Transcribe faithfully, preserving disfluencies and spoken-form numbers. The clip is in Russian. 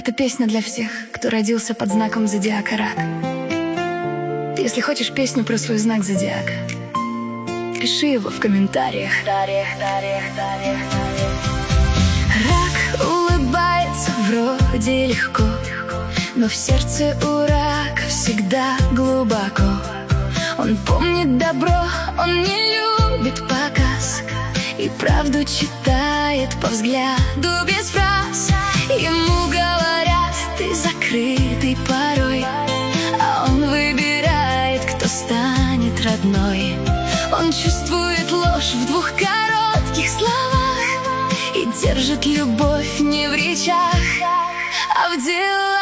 Это песня для всех, кто родился под знаком зодиака Рак. Если хочешь песню про свой знак зодиака, пиши его в комментариях. Рак улыбается вроде легко, но в сердце у рака всегда глубоко. Он помнит добро, он не любит показ, и правду читает по взгляду без фраз. Ему говорят, ты закрытый порой, а он выбирает, кто станет родной. Он чувствует ложь в двух коротких словах и держит любовь не в речах, а в делах.